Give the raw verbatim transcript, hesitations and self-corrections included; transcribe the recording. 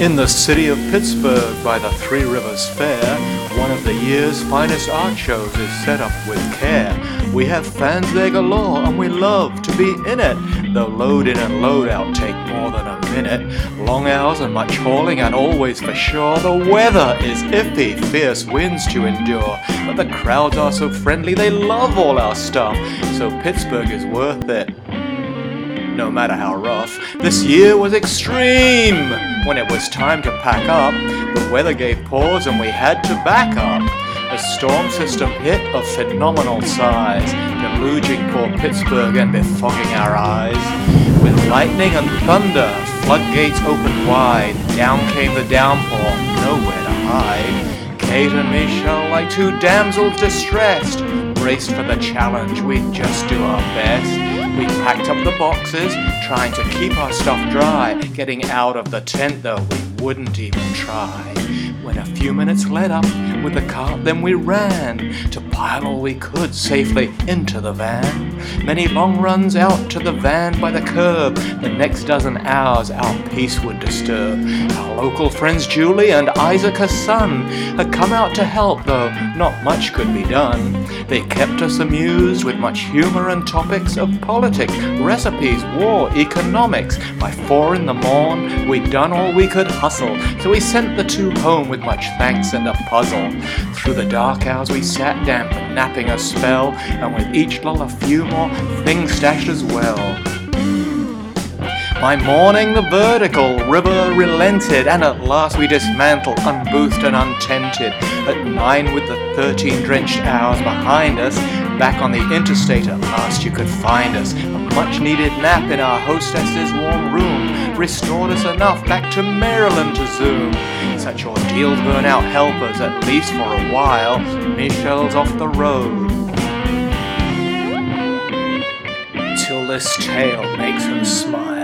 In the city of Pittsburgh by the Three Rivers Fair, one of the year's finest art shows is set up with care. We have fans there galore and we love to be in it. Though load in and load out take more than a minute. Long hours and much hauling and always for sure. The weather is iffy, fierce winds to endure. But the crowds are so friendly, they love all our stuff. So Pittsburgh is worth it, no matter how rough. This year was extreme. When it was time to pack up, the weather gave pause and we had to back up. A storm system hit of phenomenal size, deluging poor Pittsburgh and befogging our eyes. With lightning and thunder, floodgates opened wide. Down came the downpour, nowhere to hide. Kate and Michelle, like two damsels distressed, braced for the challenge, we'd just do our best. We packed up the boxes, trying to keep our stuff dry. Getting out of the tent though, we wouldn't even try. When a few minutes let up with the cart, then we ran to pile all we could safely into the van. Many long runs out to the van by the curb. The next dozen hours our peace would disturb. Our local friends Julie and Isaac her son had come out to help, though not much could be done. They kept us amused with much humor and topics of politics, recipes, war, economics. By four in the morn we'd done all we could hustle, so we sent the two home with much thanks and a puzzle. Through the dark hours we sat damp and napping a spell, and with each lull a few more things stashed as well. By morning the vertical river relented, and at last we dismantled, unboothed and untented. At nine with the thirteen drenched hours behind us, back on the interstate at last you could find us. A much needed nap in our hostess's warm room restored us enough back to Maryland to zoom. Such ordeals burn out helpers, at least for a while. Michelle's off the road till this tale makes her smile.